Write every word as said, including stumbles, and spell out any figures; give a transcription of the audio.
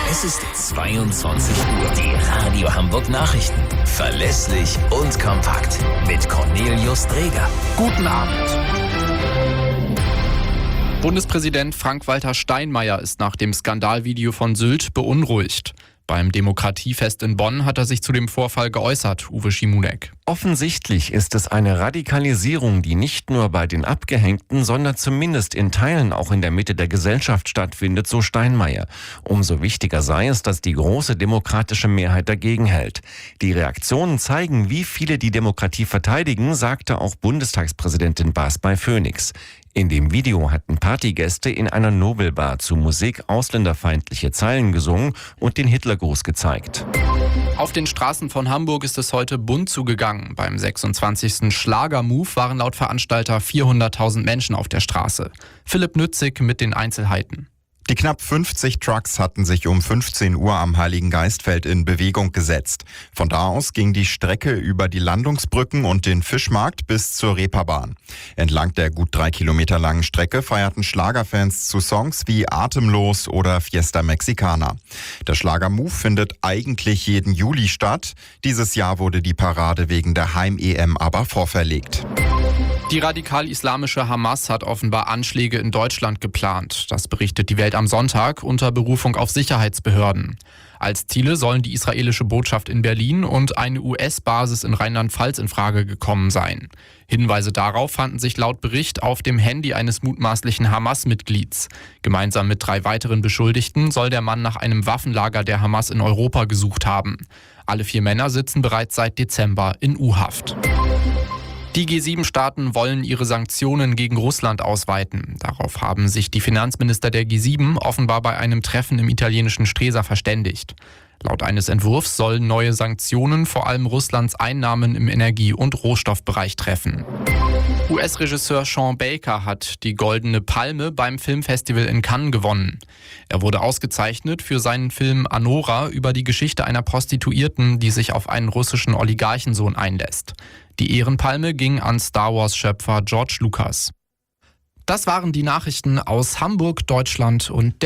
Es ist zweiundzwanzig Uhr. Die Radio Hamburg Nachrichten. Verlässlich und kompakt. Mit Cornelius Dreger. Guten Abend. Bundespräsident Frank-Walter Steinmeier ist nach dem Skandalvideo von Sylt beunruhigt. Beim Demokratiefest in Bonn hat er sich zu dem Vorfall geäußert, Uwe Schimonek. Offensichtlich ist es eine Radikalisierung, die nicht nur bei den Abgehängten, sondern zumindest in Teilen auch in der Mitte der Gesellschaft stattfindet, so Steinmeier. Umso wichtiger sei es, dass die große demokratische Mehrheit dagegen hält. Die Reaktionen zeigen, wie viele die Demokratie verteidigen, sagte auch Bundestagspräsidentin Baas bei Phoenix. In dem Video hatten Partygäste in einer Nobelbar zu Musik ausländerfeindliche Zeilen gesungen und den Hitlergruß gezeigt. Auf den Straßen von Hamburg ist es heute bunt zugegangen. Beim sechsundzwanzigsten Schlager-Move waren laut Veranstalter vierhunderttausend Menschen auf der Straße. Philipp Nützig mit den Einzelheiten. Die knapp fünfzig Trucks hatten sich um fünfzehn Uhr am Heiligen Geistfeld in Bewegung gesetzt. Von da aus ging die Strecke über die Landungsbrücken und den Fischmarkt bis zur Reeperbahn. Entlang der gut drei Kilometer langen Strecke feierten Schlagerfans zu Songs wie Atemlos oder Fiesta Mexicana. Der Schlagermove findet eigentlich jeden Juli statt. Dieses Jahr wurde die Parade wegen der Heim-E M aber vorverlegt. Die radikal-islamische Hamas hat offenbar Anschläge in Deutschland geplant. Das berichtet die Welt am Sonntag unter Berufung auf Sicherheitsbehörden. Als Ziele sollen die israelische Botschaft in Berlin und eine U S-Basis in Rheinland-Pfalz in Frage gekommen sein. Hinweise darauf fanden sich laut Bericht auf dem Handy eines mutmaßlichen Hamas-Mitglieds. Gemeinsam mit drei weiteren Beschuldigten soll der Mann nach einem Waffenlager der Hamas in Europa gesucht haben. Alle vier Männer sitzen bereits seit Dezember in U-Haft. Die G sieben Staaten wollen ihre Sanktionen gegen Russland ausweiten. Darauf haben sich die Finanzminister der G sieben offenbar bei einem Treffen im italienischen Stresa verständigt. Laut eines Entwurfs sollen neue Sanktionen vor allem Russlands Einnahmen im Energie- und Rohstoffbereich treffen. U S-Regisseur Sean Baker hat die Goldene Palme beim Filmfestival in Cannes gewonnen. Er wurde ausgezeichnet für seinen Film Anora über die Geschichte einer Prostituierten, die sich auf einen russischen Oligarchensohn einlässt. Die Ehrenpalme ging an Star Wars-Schöpfer George Lucas. Das waren die Nachrichten aus Hamburg, Deutschland und der